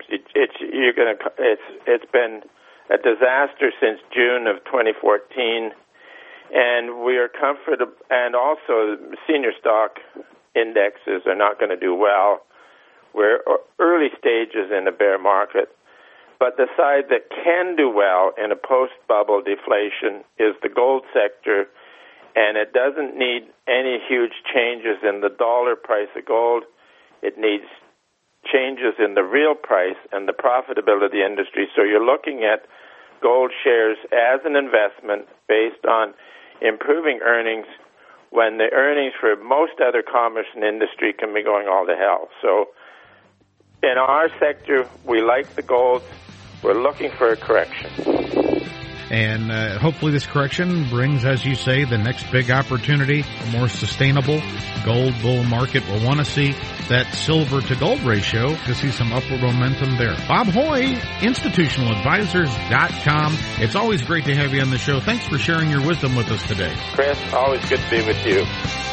It's been a disaster since June of 2014, and we are comfortable. And also, senior stock indexes are not going to do well. We're early stages in the bear market. But the side that can do well in a post-bubble deflation is the gold sector, and it doesn't need any huge changes in the dollar price of gold. It needs changes in the real price and the profitability of the industry. So you're looking at gold shares as an investment based on improving earnings when the earnings for most other commerce and industry can be going all to hell. So in our sector, we like the gold. We're looking for a correction. And hopefully this correction brings, as you say, the next big opportunity, a more sustainable gold bull market. We'll want to see that silver to gold ratio to see some upward momentum there. Bob Hoye, institutionaladvisors.com. It's always great to have you on the show. Thanks for sharing your wisdom with us today. Chris, always good to be with you.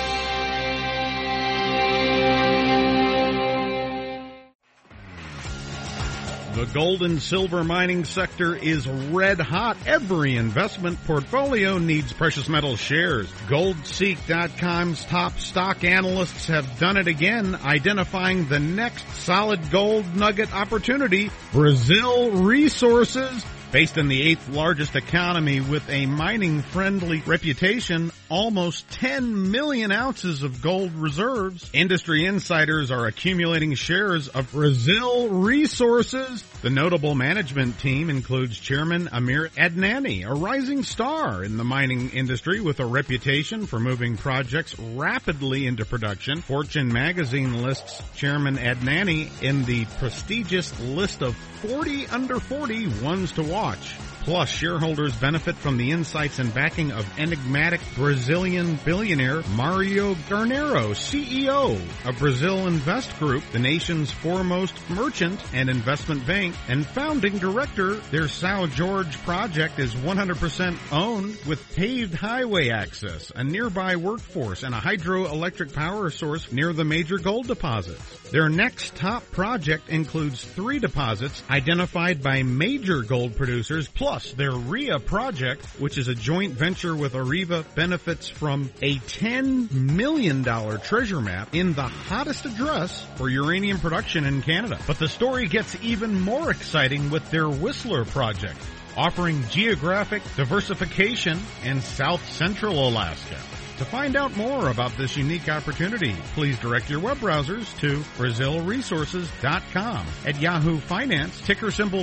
The gold and silver mining sector is red hot. Every investment portfolio needs precious metal shares. GoldSeek.com's top stock analysts have done it again, identifying the next solid gold nugget opportunity, Brazil Resources. Based in the 8th largest economy with a mining-friendly reputation, almost 10 million ounces of gold reserves. Industry insiders are accumulating shares of Brazil Resources. The notable management team includes Chairman Amir Adnani, a rising star in the mining industry with a reputation for moving projects rapidly into production. Fortune magazine lists Chairman Adnani in the prestigious list of 40 under 40 ones to watch. Plus, shareholders benefit from the insights and backing of enigmatic Brazilian billionaire Mario Garnero, CEO of Brazil Invest Group, the nation's foremost merchant and investment bank, and founding director. Their São Jorge project is 100% owned with paved highway access, a nearby workforce, and a hydroelectric power source near the major gold deposits. Their next top project includes 3 deposits identified by major gold producers, plus their RIA project, which is a joint venture with Areva, benefits from a $10 million treasure map in the hottest address for uranium production in Canada. But the story gets even more exciting with their Whistler project, offering geographic diversification in South Central Alaska. To find out more about this unique opportunity, please direct your web browsers to BrazilResources.com. At Yahoo Finance, ticker symbol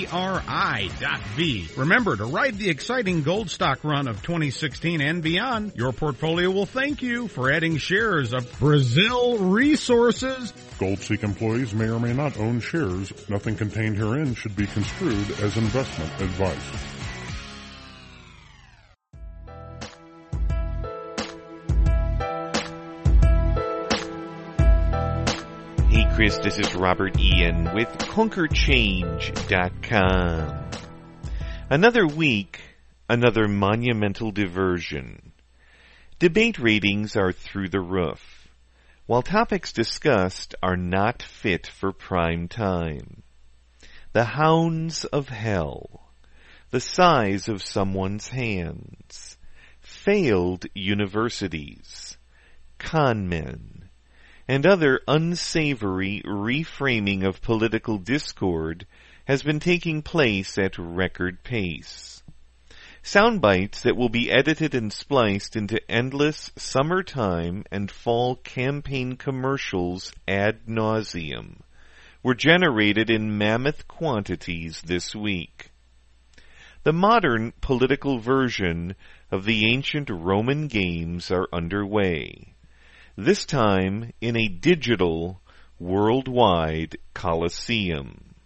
BRI.V. Remember, to ride the exciting gold stock run of 2016 and beyond, your portfolio will thank you for adding shares of Brazil Resources. GoldSeek employees may or may not own shares. Nothing contained herein should be construed as investment advice. Hey Chris, this is Robert Ian with ConquerChange.com. Another week, another monumental diversion. Debate ratings are through the roof, while topics discussed are not fit for prime time. The hounds of hell, the size of someone's hands, failed universities, con men, and other unsavory reframing of political discord has been taking place at record pace. Sound bites that will be edited and spliced into endless summertime and fall campaign commercials ad nauseum were generated in mammoth quantities this week. The modern political version of the ancient Roman games are underway, this time in a digital, worldwide Colosseum.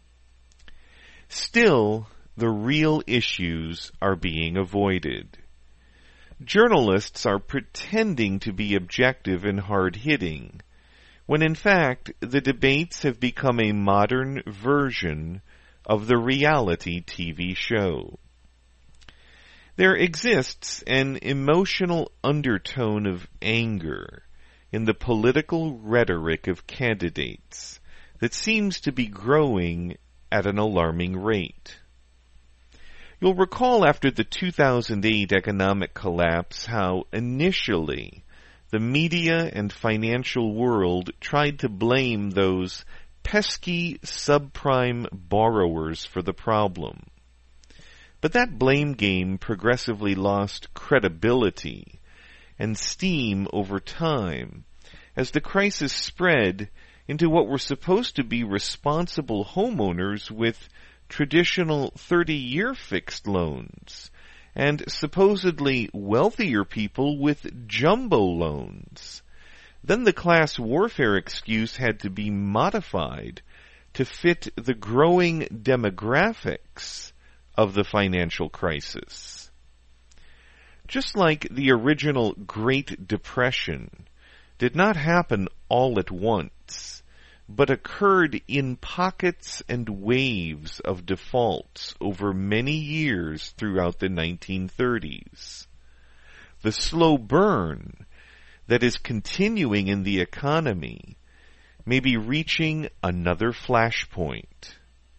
Still, the real issues are being avoided. Journalists are pretending to be objective and hard-hitting, when in fact the debates have become a modern version of the reality TV show. There exists an emotional undertone of anger in the political rhetoric of candidates that seems to be growing at an alarming rate. You'll recall after the 2008 economic collapse how initially the media and financial world tried to blame those pesky subprime borrowers for the problem. But that blame game progressively lost credibility and steam over time as the crisis spread into what were supposed to be responsible homeowners with traditional 30-year fixed loans and supposedly wealthier people with jumbo loans. Then the class warfare excuse had to be modified to fit the growing demographics of the financial crisis. Just like the original Great Depression did not happen all at once, but occurred in pockets and waves of defaults over many years throughout the 1930s. The slow burn that is continuing in the economy may be reaching another flashpoint.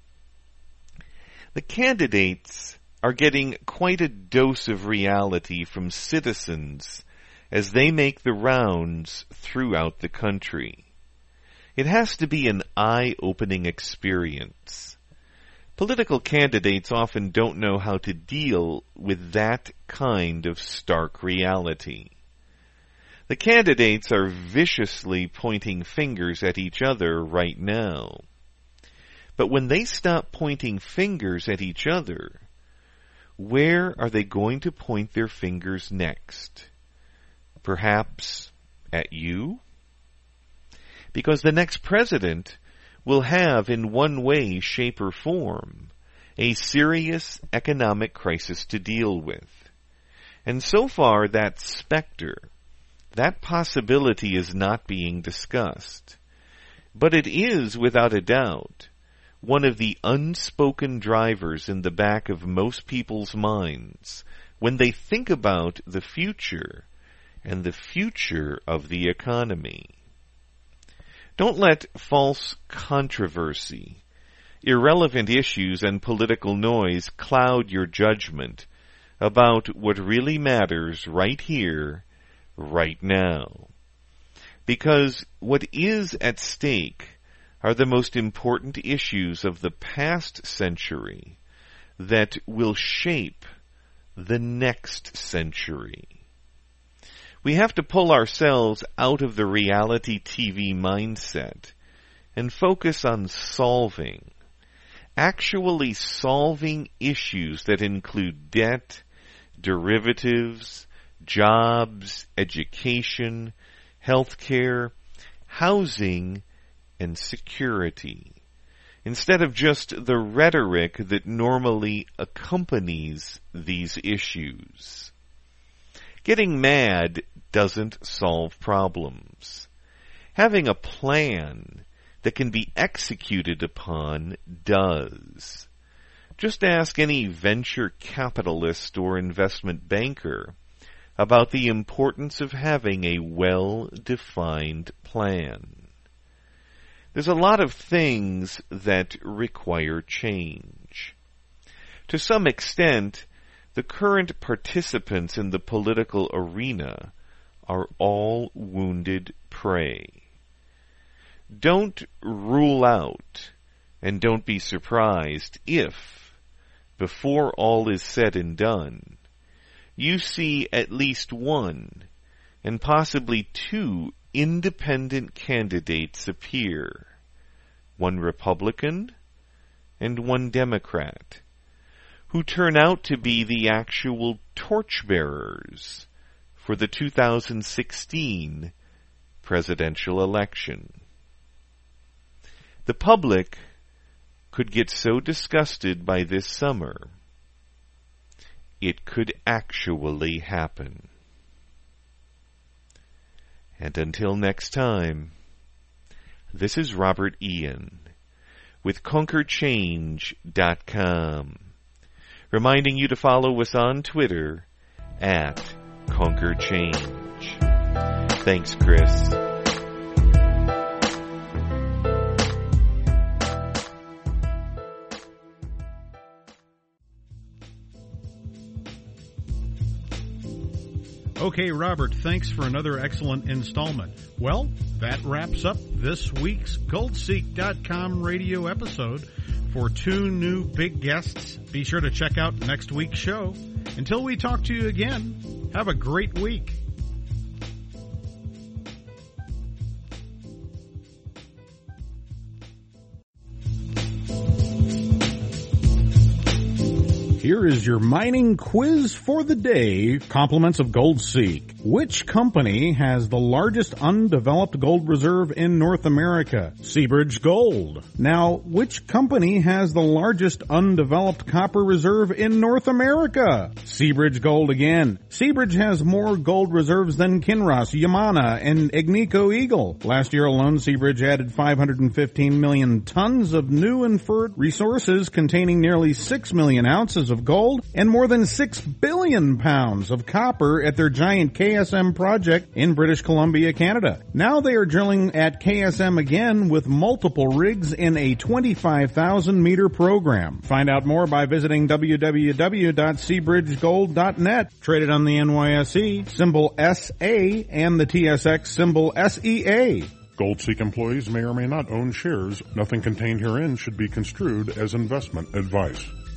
The candidates are getting quite a dose of reality from citizens as they make the rounds throughout the country. It has to be an eye-opening experience. Political candidates often don't know how to deal with that kind of stark reality. The candidates are viciously pointing fingers at each other right now. But when they stop pointing fingers at each other, where are they going to point their fingers next? Perhaps at you? Because the next president will have, in one way, shape, or form, a serious economic crisis to deal with. And so far, that specter, that possibility is not being discussed. But it is, without a doubt, one of the unspoken drivers in the back of most people's minds when they think about the future and the future of the economy. Don't let false controversy, irrelevant issues, and political noise cloud your judgment about what really matters right here, right now. Because what is at stake are the most important issues of the past century that will shape the next century. We have to pull ourselves out of the reality TV mindset and focus on actually solving issues that include debt, derivatives, jobs, education, healthcare, housing, and security, instead of just the rhetoric that normally accompanies these issues. Getting mad doesn't solve problems. Having a plan that can be executed upon does. Just ask any venture capitalist or investment banker about the importance of having a well-defined plan. There's a lot of things that require change. To some extent, the current participants in the political arena are all wounded prey. Don't rule out, and don't be surprised if, before all is said and done, you see at least one, and possibly two, independent candidates appear, one Republican and one Democrat, who turn out to be the actual torchbearers for the 2016 presidential election. The public could get so disgusted by this summer, it could actually happen. And until next time, this is Robert Ian with ConquerChange.com, reminding you to follow us on Twitter at ConquerChange. Thanks, Chris. Okay, Robert, thanks for another excellent installment. Well, that wraps up this week's GoldSeek.com radio episode. For 2 new big guests, be sure to check out next week's show. Until we talk to you again, have a great week. Here is your mining quiz for the day. Compliments of GoldSeek. Which company has the largest undeveloped gold reserve in North America? Seabridge Gold. Now, which company has the largest undeveloped copper reserve in North America? Seabridge Gold again. Seabridge has more gold reserves than Kinross, Yamana, and Agnico Eagle. Last year alone, Seabridge added 515 million tons of new inferred resources containing nearly 6 million ounces of gold and more than 6 billion pounds of copper at their giant KSM project in British Columbia, Canada. Now they are drilling at KSM again with multiple rigs in a 25,000-meter program. Find out more by visiting www.seabridgegold.net. Traded on the NYSE, symbol SA, and the TSX, symbol SEA. GoldSeek employees may or may not own shares. Nothing contained herein should be construed as investment advice.